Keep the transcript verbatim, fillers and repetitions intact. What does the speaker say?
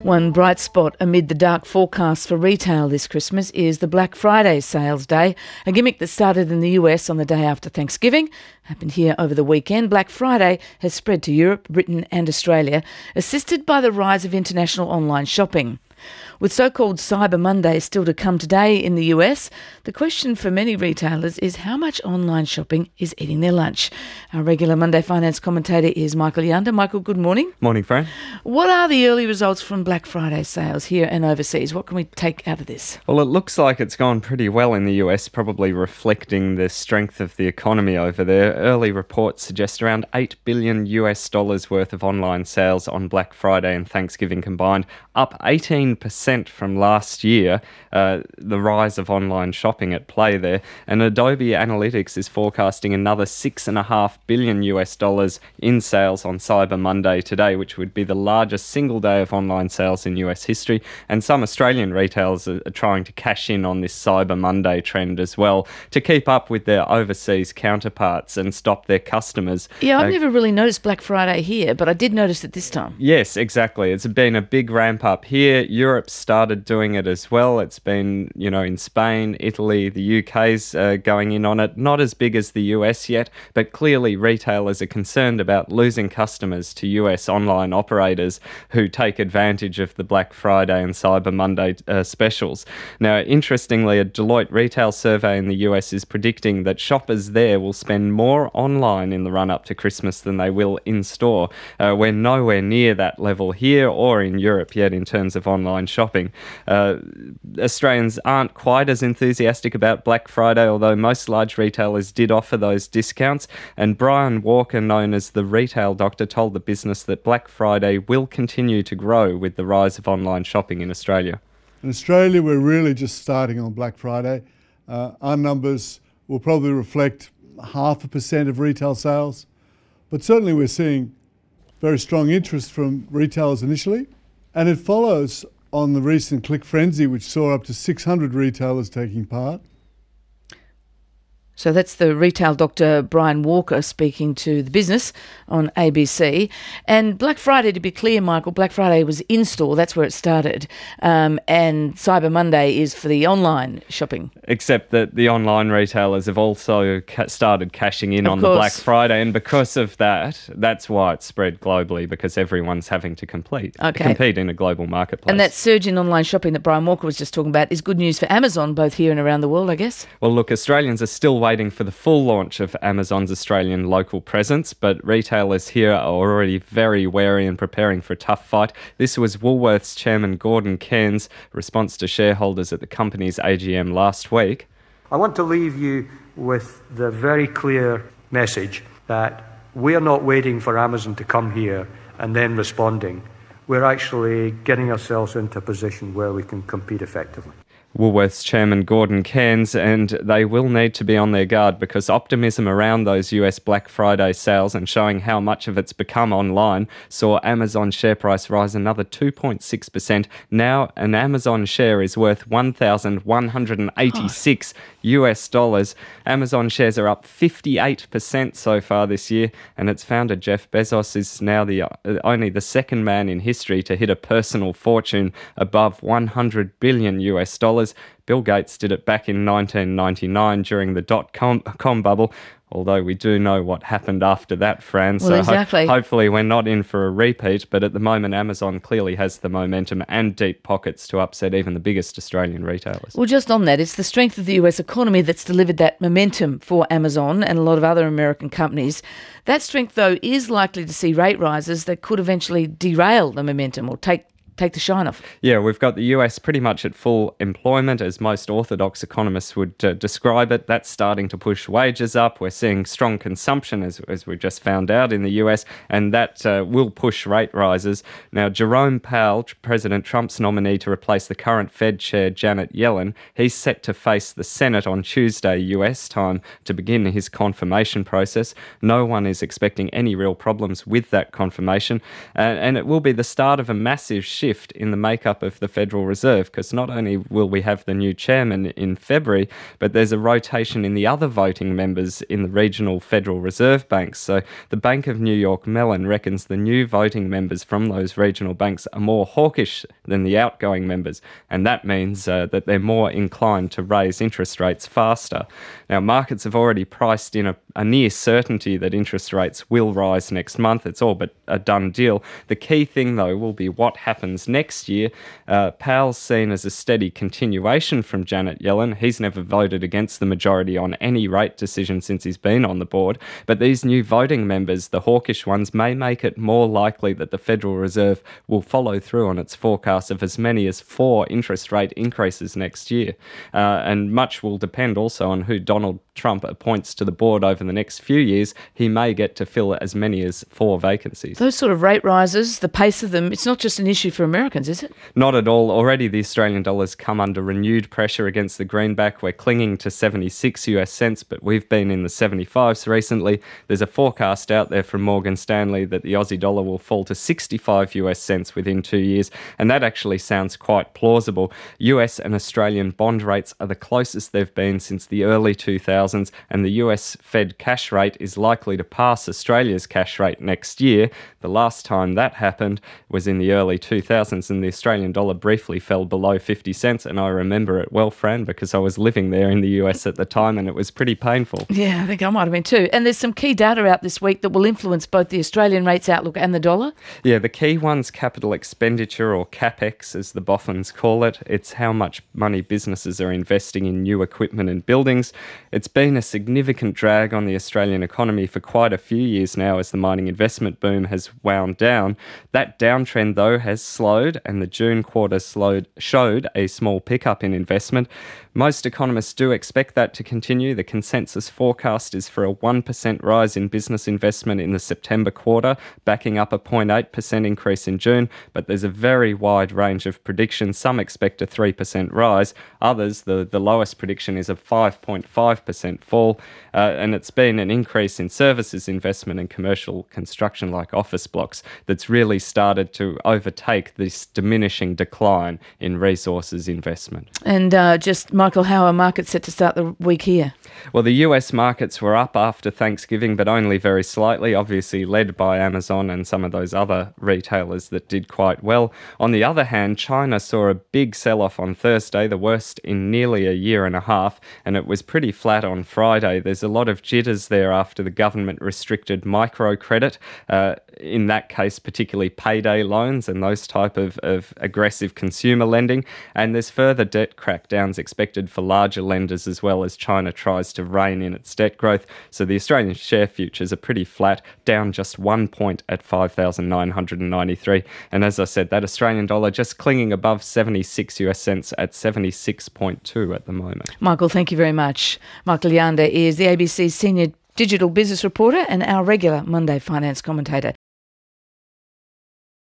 One bright spot amid the dark forecast for retail this Christmas is the Black Friday sales day, a gimmick that started in the U S on the day after Thanksgiving, happened here over the weekend. Black Friday has spread to Europe, Britain and Australia, assisted by the rise of international online shopping. With so-called Cyber Monday still to come today in the U S, the question for many retailers is how much online shopping is eating their lunch. Our regular Monday finance commentator is Michael Yanda. Michael, good morning. Morning, Fran. What are the early results from Black Friday sales here and overseas? What can we take out of this? Well, it looks like it's gone pretty well in the U S, probably reflecting the strength of the economy over there. Early reports suggest around eight billion US dollars worth of online sales on Black Friday and Thanksgiving combined, up eighteen percent from last year. Uh, the rise of online shopping at play there. And Adobe Analytics is forecasting another six point five billion US dollars in sales on Cyber Monday today, which would be the largest single day of online sales in U S history. And some Australian retailers are, are trying to cash in on this Cyber Monday trend as well to keep up with their overseas counterparts and stop their customers. Yeah, I've uh, never really noticed Black Friday here, but I did notice it this time. Yes, exactly. It's been a big ramp up here. Europe's started doing it as well. It's been, you know, in Spain, Italy, the U K's uh, going in on it. Not as big as the U S yet, but clearly retailers are concerned about losing customers to U S online operators who take advantage of the Black Friday and Cyber Monday uh, specials. Now, interestingly, a Deloitte retail survey in the U S is predicting that shoppers there will spend more online in the run-up to Christmas than they will in-store. Uh, we're nowhere near that level here or in Europe yet in terms of online shopping. Uh, Australians aren't quite as enthusiastic about Black Friday, although most large retailers did offer those discounts. And Brian Walker, known as the Retail Doctor, told the business that Black Friday will continue to grow with the rise of online shopping in Australia. In Australia, we're really just starting on Black Friday. Uh, our numbers will probably reflect half a percent of retail sales, but certainly we're seeing very strong interest from retailers initially, and it follows on the recent Click Frenzy, which saw up to six hundred retailers taking part. So that's the retail doctor Brian Walker speaking to the business on A B C. And Black Friday, to be clear, Michael, Black Friday was in-store. That's where it started. Um, and Cyber Monday is for the online shopping. Except that the online retailers have also ca- started cashing in Of on course. the Black Friday. And because of that, that's why it's spread globally, because everyone's having to complete, Okay. compete in a global marketplace. And that surge in online shopping that Brian Walker was just talking about is good news for Amazon, both here and around the world, I guess. Well, look, Australians are still waiting for the full launch of Amazon's Australian local presence, but retailers here are already very wary and preparing for a tough fight. This was Woolworths chairman Gordon Cairns' response to shareholders at the company's A G M last week. I want to leave you with the very clear message that we are not waiting for Amazon to come here and then responding. We're actually getting ourselves into a position where we can compete effectively. Woolworths chairman Gordon Cairns, and they will need to be on their guard because optimism around those U S Black Friday sales and showing how much of it's become online saw Amazon share price rise another two point six percent. Now an Amazon share is worth one thousand one hundred eighty-six oh. U S dollars. Amazon shares are up fifty-eight percent so far this year, and its founder Jeff Bezos is now the uh, only the second man in history to hit a personal fortune above one hundred billion U S dollars. Bill Gates did it back in nineteen ninety-nine during the dot-com com bubble, although we do know what happened after that, Fran. Well, so exactly. ho- hopefully we're not in for a repeat, but at the moment Amazon clearly has the momentum and deep pockets to upset even the biggest Australian retailers. Well, just on that, it's the strength of the U S economy that's delivered that momentum for Amazon and a lot of other American companies. That strength, though, is likely to see rate rises that could eventually derail the momentum or take take the shine off. Yeah, we've got the U S pretty much at full employment, as most orthodox economists would uh, describe it. That's starting to push wages up. We're seeing strong consumption, as, as we just found out in the U S, and that uh, will push rate rises. Now, Jerome Powell, President Trump's nominee to replace the current Fed chair, Janet Yellen, he's set to face the Senate on Tuesday, U S time, to begin his confirmation process. No one is expecting any real problems with that confirmation, uh, and it will be the start of a massive shift shift in the makeup of the Federal Reserve, because not only will we have the new chairman in February, but there's a rotation in the other voting members in the regional Federal Reserve banks. So the Bank of New York Mellon reckons the new voting members from those regional banks are more hawkish than the outgoing members, and that means uh, that they're more inclined to raise interest rates faster. Now, markets have already priced in a, a near certainty that interest rates will rise next month. It's all but a done deal. The key thing, though, will be what happens next year. Uh, Powell's seen as a steady continuation from Janet Yellen. He's never voted against the majority on any rate decision since he's been on the board. But these new voting members, the hawkish ones, may make it more likely that the Federal Reserve will follow through on its forecast of as many as four interest rate increases next year. Uh, and much will depend also on who Donald Trump appoints to the board over the next few years. He may get to fill as many as four vacancies. Those sort of rate rises, the pace of them, it's not just an issue for Americans, is it? Not at all. Already the Australian dollar's come under renewed pressure against the greenback. We're clinging to seventy-six US cents, but we've been in the seventy-fives recently. There's a forecast out there from Morgan Stanley that the Aussie dollar will fall to sixty-five US cents within two years, and that actually sounds quite plausible. U S and Australian bond rates are the closest they've been since the early two thousands, and the U S Fed cash rate is likely to pass Australia's cash rate next year. The last time that happened was in the early two thousands, and the Australian dollar briefly fell below fifty cents, and I remember it well, Fran, because I was living there in the U S at the time, and it was pretty painful. Yeah, I think I might have been too. And there's some key data out this week that will influence both the Australian rates outlook and the dollar. Yeah, the key one's capital expenditure, or CapEx as the boffins call it. It's how much money businesses are investing in new equipment and buildings. It's been a significant drag on the Australian economy for quite a few years now as the mining investment boom has wound down. That downtrend, though, has slowed, and the June quarter slowed, showed a small pickup in investment. Most economists do expect that to continue. The consensus forecast is for a one percent rise in business investment in the September quarter, backing up a zero point eight percent increase in June, but there's a very wide range of predictions. Some expect a three percent rise. Others, the, the lowest prediction is a five point five percent fall, uh, and it's been an increase in services investment and commercial construction like office blocks that's really started to overtake this diminishing decline in resources investment. And uh, just, Michael, how are markets set to start the week here? Well, the U S markets were up after Thanksgiving, but only very slightly, obviously led by Amazon and some of those other retailers that did quite well. On the other hand, China saw a big sell-off on Thursday, the worst in nearly a year and a half, and it was pretty flat on Friday. There's a lot of jitters there after the government restricted microcredit, uh, in that case particularly payday loans and those type of, of aggressive consumer lending, and there's further debt crackdowns expected for larger lenders as well as China tries to rein in its debt growth. So the Australian share futures are pretty flat, down just one point at five thousand nine hundred ninety-three. And as I said, that Australian dollar just clinging above seventy-six US cents at seventy-six point two at the moment. Michael, thank you very much. Michael Yanda is the A B C's senior digital business reporter and our regular Monday finance commentator.